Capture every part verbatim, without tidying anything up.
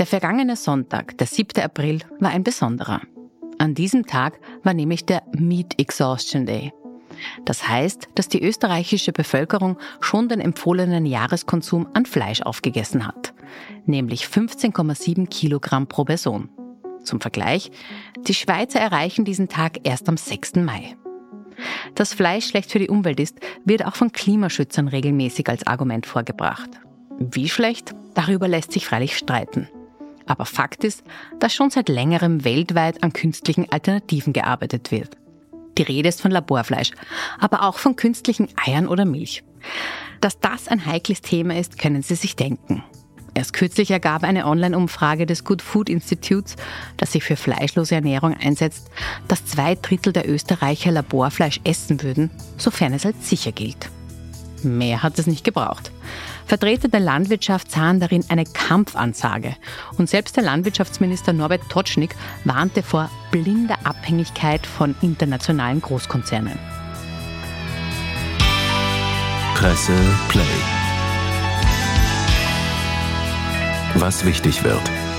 Der vergangene Sonntag, der siebte April, war ein besonderer. An diesem Tag war nämlich der Meat Exhaustion Day. Das heißt, dass die österreichische Bevölkerung schon den empfohlenen Jahreskonsum an Fleisch aufgegessen hat, nämlich fünfzehn Komma sieben Kilogramm pro Person. Zum Vergleich, die Schweizer erreichen diesen Tag erst am sechsten Mai. Dass Fleisch schlecht für die Umwelt ist, wird auch von Klimaschützern regelmäßig als Argument vorgebracht. Wie schlecht? Darüber lässt sich freilich streiten. Aber Fakt ist, dass schon seit längerem weltweit an künstlichen Alternativen gearbeitet wird. Die Rede ist von Laborfleisch, aber auch von künstlichen Eiern oder Milch. Dass das ein heikles Thema ist, können Sie sich denken. Erst kürzlich ergab eine Online-Umfrage des Good Food Institutes, das sich für fleischlose Ernährung einsetzt, dass zwei Drittel der Österreicher Laborfleisch essen würden, sofern es als sicher gilt. Mehr hat es nicht gebraucht. Vertreter der Landwirtschaft sahen darin eine Kampfansage. Und selbst der Landwirtschaftsminister Norbert Totschnig warnte vor blinder Abhängigkeit von internationalen Großkonzernen. Presse Play. Was wichtig wird.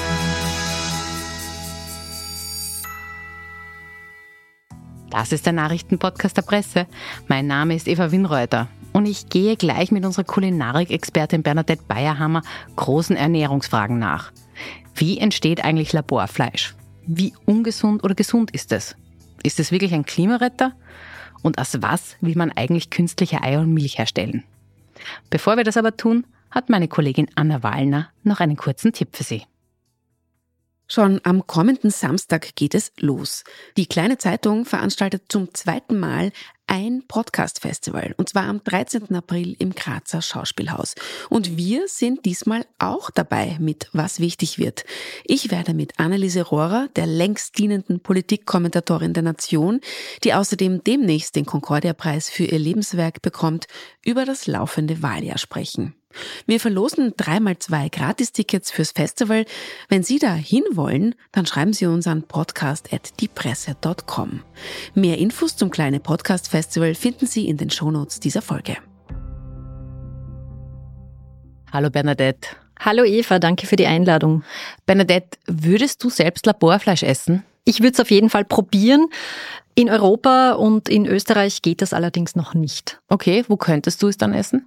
Das ist der Nachrichtenpodcast der Presse. Mein Name ist Eva Winreuter. Und ich gehe gleich mit unserer Kulinarik-Expertin Bernadette Bayerhammer großen Ernährungsfragen nach. Wie entsteht eigentlich Laborfleisch? Wie ungesund oder gesund ist es? Ist es wirklich ein Klimaretter? Und aus was will man eigentlich künstliche Eier und Milch herstellen? Bevor wir das aber tun, hat meine Kollegin Anna Wallner noch einen kurzen Tipp für Sie. Schon am kommenden Samstag geht es los. Die Kleine Zeitung veranstaltet zum zweiten Mal ein Podcast-Festival, und zwar am dreizehnten April im Grazer Schauspielhaus. Und wir sind diesmal auch dabei mit Was wichtig wird. Ich werde mit Anneliese Rohrer, der längst dienenden Politikkommentatorin der Nation, die außerdem demnächst den Concordia-Preis für ihr Lebenswerk bekommt, über das laufende Wahljahr sprechen. Wir verlosen dreimal zwei Gratistickets fürs Festival. Wenn Sie da hinwollen, dann schreiben Sie uns an podcast at diepresse punkt com. Mehr Infos zum Kleine Podcast Festival finden Sie in den Shownotes dieser Folge. Hallo Bernadette. Hallo Eva, danke für die Einladung. Bernadette, würdest du selbst Laborfleisch essen? Ich würde es auf jeden Fall probieren. In Europa und in Österreich geht das allerdings noch nicht. Okay, wo könntest du es dann essen?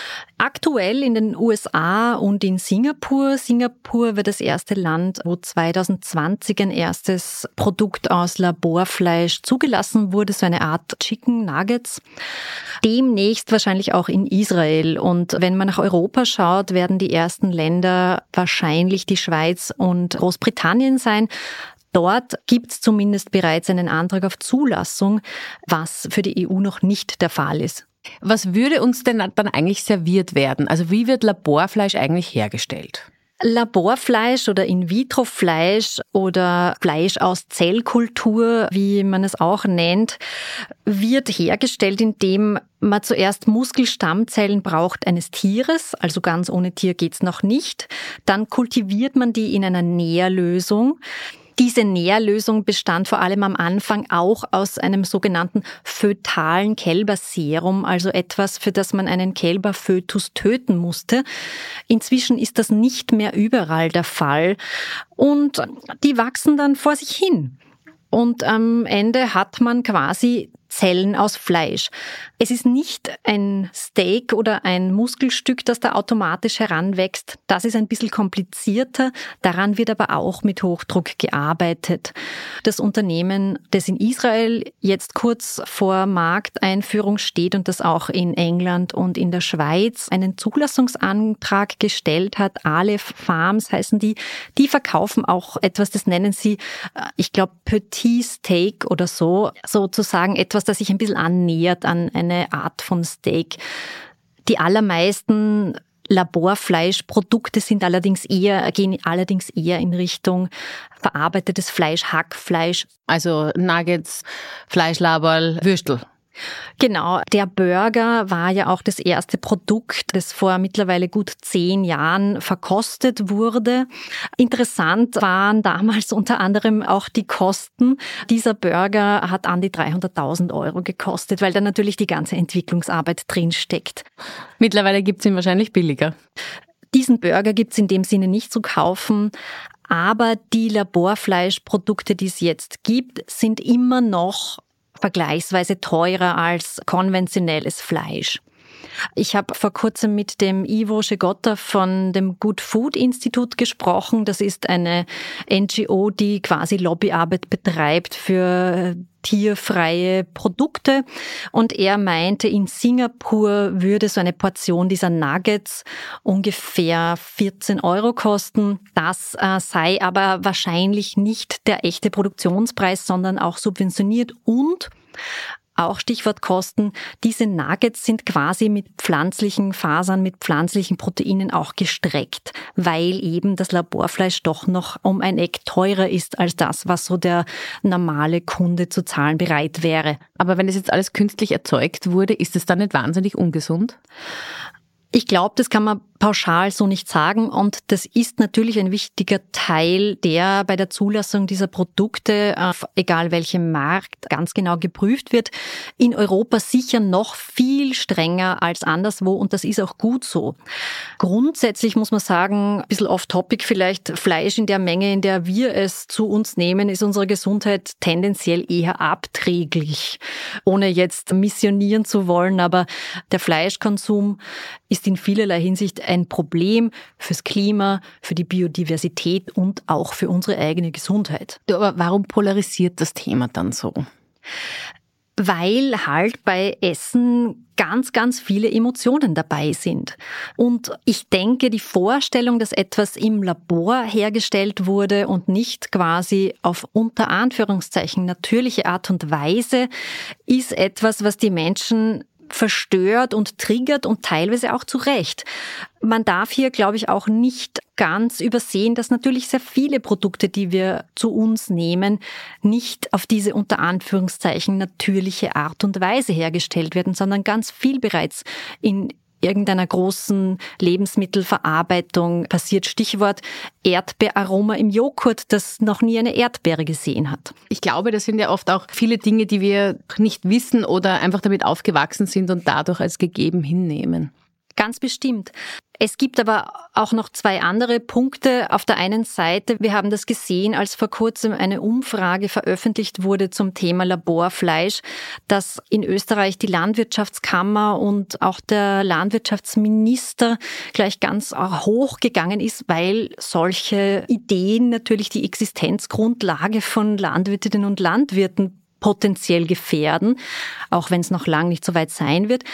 Aktuell in den U S A und in Singapur. Singapur wird das erste Land, wo zwanzig zwanzig ein erstes Produkt aus Laborfleisch zugelassen wurde, so eine Art Chicken Nuggets. Demnächst wahrscheinlich auch in Israel. Und wenn man nach Europa schaut, werden die ersten Länder wahrscheinlich die Schweiz und Großbritannien sein. Dort gibt es zumindest bereits einen Antrag auf Zulassung, was für die E U noch nicht der Fall ist. Was würde uns denn dann eigentlich serviert werden? Also wie wird Laborfleisch eigentlich hergestellt? Laborfleisch oder In-vitro-Fleisch oder Fleisch aus Zellkultur, wie man es auch nennt, wird hergestellt, indem man zuerst Muskelstammzellen braucht eines Tieres, also ganz ohne Tier geht's noch nicht. Dann kultiviert man die in einer Nährlösung. Diese Nährlösung bestand vor allem am Anfang auch aus einem sogenannten fötalen Kälberserum, also etwas, für das man einen Kälberfötus töten musste. Inzwischen ist das nicht mehr überall der Fall und die wachsen dann vor sich hin. Und am Ende hat man quasi Zellen aus Fleisch. Es ist nicht ein Steak oder ein Muskelstück, das da automatisch heranwächst. Das ist ein bisschen komplizierter. Daran wird aber auch mit Hochdruck gearbeitet. Das Unternehmen, das in Israel jetzt kurz vor Markteinführung steht und das auch in England und in der Schweiz einen Zulassungsantrag gestellt hat, Aleph Farms heißen die, die verkaufen auch etwas, das nennen sie, ich glaube, Petit Steak oder so, sozusagen etwas, das sich ein bisschen annähert an eine Art von Steak. Die allermeisten Laborfleischprodukte sind allerdings eher, gehen allerdings eher in Richtung verarbeitetes Fleisch, Hackfleisch. Also Nuggets, Fleischlaberl, Würstel. Genau, der Burger war ja auch das erste Produkt, das vor mittlerweile gut zehn Jahren verkostet wurde. Interessant waren damals unter anderem auch die Kosten. Dieser Burger hat an die dreihunderttausend Euro gekostet, weil da natürlich die ganze Entwicklungsarbeit drin steckt. Mittlerweile gibt's ihn wahrscheinlich billiger. Diesen Burger gibt's in dem Sinne nicht zu kaufen, aber die Laborfleischprodukte, die es jetzt gibt, sind immer noch vergleichsweise teurer als konventionelles Fleisch. Ich habe vor kurzem mit dem Ivo Schegotta von dem Good Food Institut gesprochen. Das ist eine N G O, die quasi Lobbyarbeit betreibt für tierfreie Produkte. Und er meinte, in Singapur würde so eine Portion dieser Nuggets ungefähr vierzehn Euro kosten. Das äh, sei aber wahrscheinlich nicht der echte Produktionspreis, sondern auch subventioniert. Und auch Stichwort Kosten, diese Nuggets sind quasi mit pflanzlichen Fasern, mit pflanzlichen Proteinen auch gestreckt, weil eben das Laborfleisch doch noch um ein Eck teurer ist als das, was so der normale Kunde zu zahlen bereit wäre. Aber wenn das jetzt alles künstlich erzeugt wurde, ist es dann nicht wahnsinnig ungesund? Ich glaube, das kann man pauschal so nicht sagen und das ist natürlich ein wichtiger Teil, der bei der Zulassung dieser Produkte, auf egal welchem Markt, ganz genau geprüft wird. In Europa sicher noch viel strenger als anderswo und das ist auch gut so. Grundsätzlich muss man sagen, ein bisschen off-topic vielleicht, Fleisch in der Menge, in der wir es zu uns nehmen, ist unserer Gesundheit tendenziell eher abträglich. Ohne jetzt missionieren zu wollen, aber der Fleischkonsum ist in vielerlei Hinsicht ein Problem fürs Klima, für die Biodiversität und auch für unsere eigene Gesundheit. Aber warum polarisiert das Thema dann so? Weil halt bei Essen ganz, ganz viele Emotionen dabei sind. Und ich denke, die Vorstellung, dass etwas im Labor hergestellt wurde und nicht quasi auf unter Anführungszeichen natürliche Art und Weise, ist etwas, was die Menschen verstört und triggert und teilweise auch zu Recht. Man darf hier, glaube ich, auch nicht ganz übersehen, dass natürlich sehr viele Produkte, die wir zu uns nehmen, nicht auf diese unter Anführungszeichen natürliche Art und Weise hergestellt werden, sondern ganz viel bereits in irgendeiner großen Lebensmittelverarbeitung passiert. Stichwort Erdbeeraroma im Joghurt, das noch nie eine Erdbeere gesehen hat. Ich glaube, das sind ja oft auch viele Dinge, die wir nicht wissen oder einfach damit aufgewachsen sind und dadurch als gegeben hinnehmen. Ganz bestimmt. Es gibt aber auch noch zwei andere Punkte. Auf der einen Seite, wir haben das gesehen, als vor kurzem eine Umfrage veröffentlicht wurde zum Thema Laborfleisch, dass in Österreich die Landwirtschaftskammer und auch der Landwirtschaftsminister gleich ganz hoch gegangen ist, weil solche Ideen natürlich die Existenzgrundlage von Landwirtinnen und Landwirten potenziell gefährden, auch wenn es noch lange nicht so weit sein wird.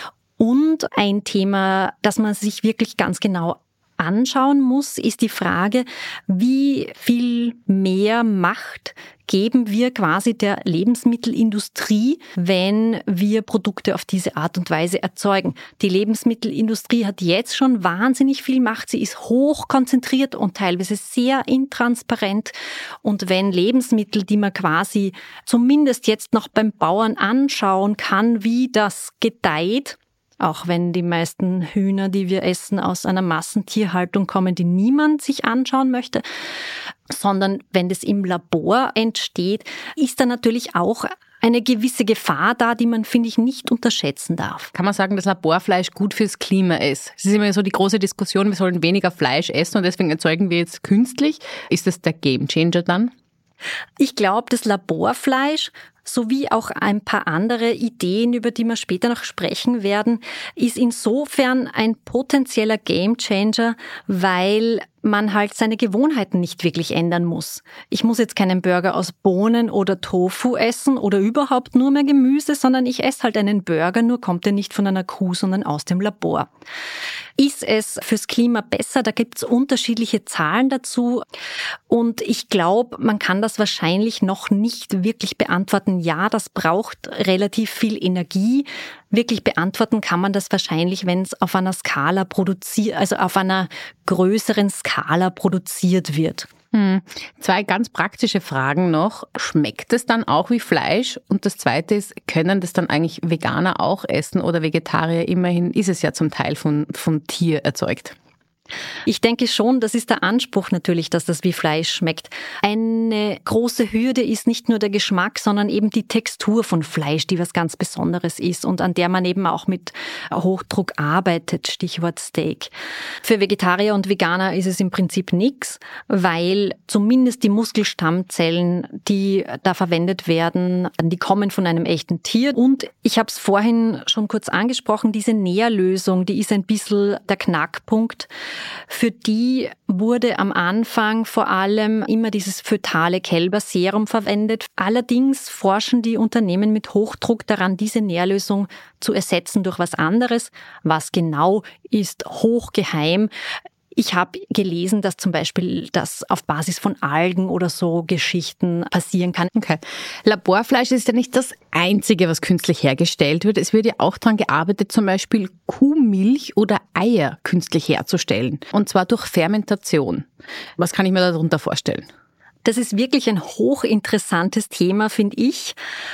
Und ein Thema, das man sich wirklich ganz genau anschauen muss, ist die Frage, wie viel mehr Macht geben wir quasi der Lebensmittelindustrie, wenn wir Produkte auf diese Art und Weise erzeugen. Die Lebensmittelindustrie hat jetzt schon wahnsinnig viel Macht. Sie ist hoch konzentriert und teilweise sehr intransparent. Und wenn Lebensmittel, die man quasi zumindest jetzt noch beim Bauern anschauen kann, wie das gedeiht, auch wenn die meisten Hühner, die wir essen, aus einer Massentierhaltung kommen, die niemand sich anschauen möchte, sondern wenn das im Labor entsteht, ist da natürlich auch eine gewisse Gefahr da, die man, finde ich, nicht unterschätzen darf. Kann man sagen, dass Laborfleisch gut fürs Klima ist? Es ist immer so die große Diskussion, wir sollen weniger Fleisch essen und deswegen erzeugen wir jetzt künstlich. Ist das der Gamechanger dann? Ich glaube, das Laborfleisch sowie auch ein paar andere Ideen, über die wir später noch sprechen werden, ist insofern ein potenzieller Gamechanger, weil man halt seine Gewohnheiten nicht wirklich ändern muss. Ich muss jetzt keinen Burger aus Bohnen oder Tofu essen oder überhaupt nur mehr Gemüse, sondern ich esse halt einen Burger, nur kommt er nicht von einer Kuh, sondern aus dem Labor. Ist es fürs Klima besser? Da gibt es unterschiedliche Zahlen dazu. Und ich glaube, man kann das wahrscheinlich noch nicht wirklich beantworten. Ja, das braucht relativ viel Energie. Wirklich beantworten kann man das wahrscheinlich, wenn es auf einer Skala produziert, also auf einer größeren Skala produziert wird. Hm. Zwei ganz praktische Fragen noch. Schmeckt es dann auch wie Fleisch? Und das Zweite ist, können das dann eigentlich Veganer auch essen oder Vegetarier? Immerhin ist es ja zum Teil von, von Tier erzeugt. Ich denke schon, das ist der Anspruch natürlich, dass das wie Fleisch schmeckt. Eine große Hürde ist nicht nur der Geschmack, sondern eben die Textur von Fleisch, die was ganz Besonderes ist und an der man eben auch mit Hochdruck arbeitet, Stichwort Steak. Für Vegetarier und Veganer ist es im Prinzip nichts, weil zumindest die Muskelstammzellen, die da verwendet werden, die kommen von einem echten Tier. Und ich habe es vorhin schon kurz angesprochen, diese Nährlösung, die ist ein bisschen der Knackpunkt. Für die wurde am Anfang vor allem immer dieses fötale Kälberserum verwendet. Allerdings forschen die Unternehmen mit Hochdruck daran, diese Nährlösung zu ersetzen durch was anderes. Was genau ist hochgeheim. Ich habe gelesen, dass zum Beispiel das auf Basis von Algen oder so Geschichten passieren kann. Okay. Laborfleisch ist ja nicht das Einzige, was künstlich hergestellt wird. Es wird ja auch daran gearbeitet, zum Beispiel Kuhmilch oder Eier künstlich herzustellen. Und zwar durch Fermentation. Was kann ich mir darunter vorstellen? Das ist wirklich ein hochinteressantes Thema, finde ich.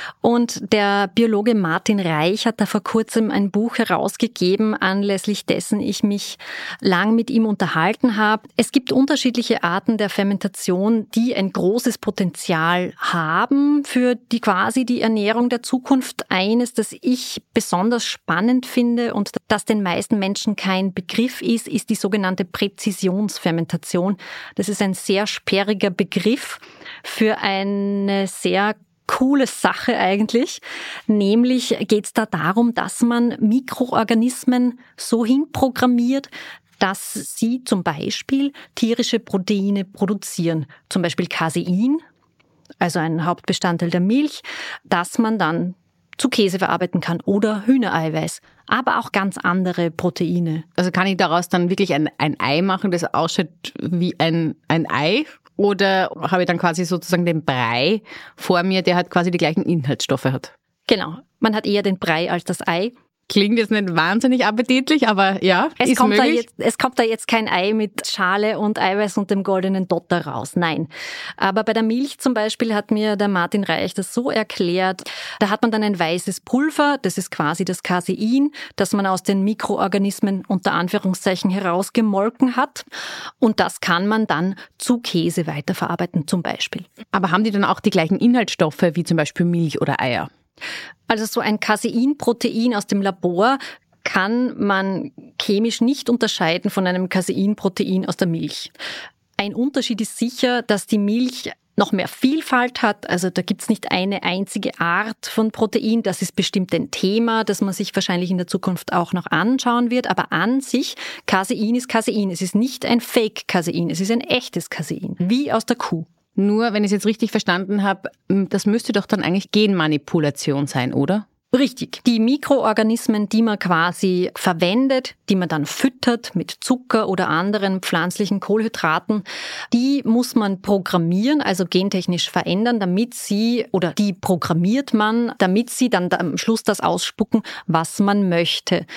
Und der Biologe Martin Reich hat da vor kurzem ein Buch herausgegeben, anlässlich dessen ich mich lang mit ihm unterhalten habe. Es gibt unterschiedliche Arten der Fermentation, die ein großes Potenzial haben für die quasi die Ernährung der Zukunft. Eines, das ich besonders spannend finde und das den meisten Menschen kein Begriff ist, ist die sogenannte Präzisionsfermentation. Das ist ein sehr sperriger Begriff für eine sehr coole Sache eigentlich. Nämlich geht es da darum, dass man Mikroorganismen so hinprogrammiert, dass sie zum Beispiel tierische Proteine produzieren. Zum Beispiel Casein, also ein Hauptbestandteil der Milch, dass man dann zu Käse verarbeiten kann oder Hühnereiweiß, aber auch ganz andere Proteine. Also kann ich daraus dann wirklich ein, ein Ei machen, das ausschaut wie ein, ein Ei? Oder habe ich dann quasi sozusagen den Brei vor mir, der halt quasi die gleichen Inhaltsstoffe hat? Genau, man hat eher den Brei als das Ei. Klingt jetzt nicht wahnsinnig appetitlich, aber ja, es ist kommt möglich. Da jetzt, es kommt da jetzt kein Ei mit Schale und Eiweiß und dem goldenen Dotter raus, nein. Aber bei der Milch zum Beispiel hat mir der Martin Reich das so erklärt, da hat man dann ein weißes Pulver, das ist quasi das Casein, das man aus den Mikroorganismen unter Anführungszeichen herausgemolken hat. Und das kann man dann zu Käse weiterverarbeiten zum Beispiel. Aber haben die dann auch die gleichen Inhaltsstoffe wie zum Beispiel Milch oder Eier? Also so ein Casein-Protein aus dem Labor kann man chemisch nicht unterscheiden von einem Casein-Protein aus der Milch. Ein Unterschied ist sicher, dass die Milch noch mehr Vielfalt hat. Also da gibt's nicht eine einzige Art von Protein. Das ist bestimmt ein Thema, das man sich wahrscheinlich in der Zukunft auch noch anschauen wird. Aber an sich, Casein ist Casein. Es ist nicht ein Fake-Casein, es ist ein echtes Casein, wie aus der Kuh. Nur, wenn ich es jetzt richtig verstanden habe, das müsste doch dann eigentlich Genmanipulation sein, oder? Richtig. Die Mikroorganismen, die man quasi verwendet, die man dann füttert mit Zucker oder anderen pflanzlichen Kohlenhydraten, die muss man programmieren, also gentechnisch verändern, damit sie, oder die programmiert man, damit sie dann am Schluss das ausspucken, was man möchte.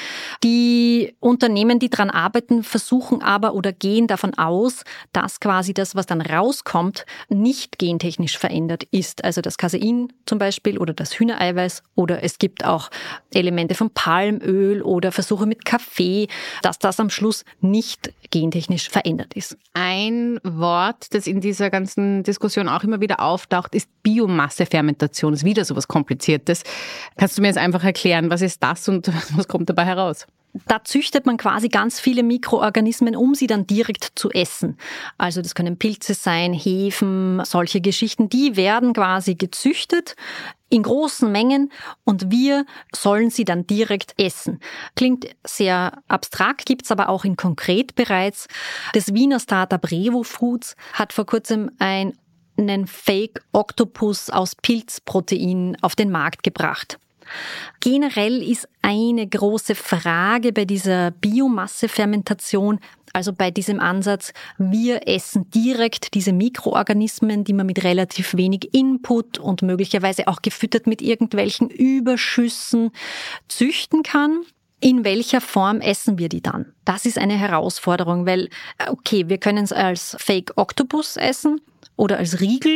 Die Unternehmen, die daran arbeiten, versuchen aber oder gehen davon aus, dass quasi das, was dann rauskommt, nicht gentechnisch verändert ist. Also das Casein zum Beispiel oder das Hühnereiweiß oder es gibt auch Elemente von Palmöl oder Versuche mit Kaffee, dass das am Schluss nicht gentechnisch verändert ist. Ein Wort, das in dieser ganzen Diskussion auch immer wieder auftaucht, ist Biomassefermentation. Das ist wieder so was Kompliziertes. Kannst du mir jetzt einfach erklären, was ist das und was kommt dabei heraus? Da züchtet man quasi ganz viele Mikroorganismen, um sie dann direkt zu essen. Also das können Pilze sein, Hefen, solche Geschichten. Die werden quasi gezüchtet in großen Mengen und wir sollen sie dann direkt essen. Klingt sehr abstrakt, gibt's aber auch in konkret bereits. Das Wiener Startup Revo Foods hat vor kurzem ein, einen Fake-Oktopus aus Pilzprotein auf den Markt gebracht. Generell ist eine große Frage bei dieser Biomassefermentation, also bei diesem Ansatz, wir essen direkt diese Mikroorganismen, die man mit relativ wenig Input und möglicherweise auch gefüttert mit irgendwelchen Überschüssen züchten kann. In welcher Form essen wir die dann? Das ist eine Herausforderung, weil, okay, wir können es als Fake Octopus essen oder als Riegel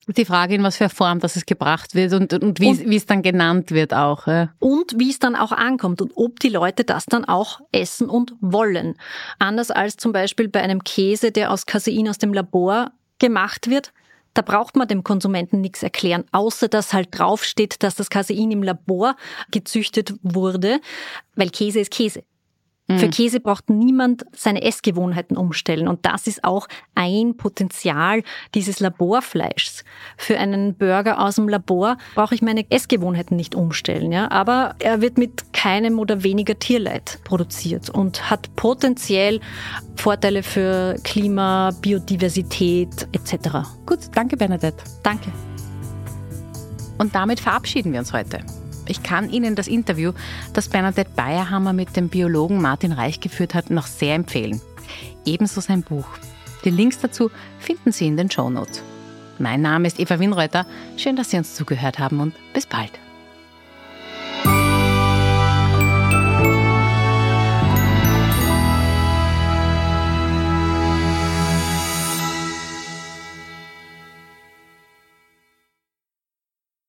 Die Frage, in was für Form das es gebracht wird und, und, wie, und wie es dann genannt wird auch. Ja. Und wie es dann auch ankommt und ob die Leute das dann auch essen und wollen. Anders als zum Beispiel bei einem Käse, der aus Casein aus dem Labor gemacht wird. Da braucht man dem Konsumenten nichts erklären, außer dass halt draufsteht, dass das Casein im Labor gezüchtet wurde, weil Käse ist Käse. Für Käse braucht niemand seine Essgewohnheiten umstellen. Und das ist auch ein Potenzial dieses Laborfleischs. Für einen Burger aus dem Labor brauche ich meine Essgewohnheiten nicht umstellen. Ja? Aber er wird mit keinem oder weniger Tierleid produziert und hat potenziell Vorteile für Klima, Biodiversität et cetera. Gut, danke Bernadette. Danke. Und damit verabschieden wir uns heute. Ich kann Ihnen das Interview, das Bernadette Bayerhammer mit dem Biologen Martin Reich geführt hat, noch sehr empfehlen. Ebenso sein Buch. Die Links dazu finden Sie in den Shownotes. Mein Name ist Eva Winreuter. Schön, dass Sie uns zugehört haben und bis bald.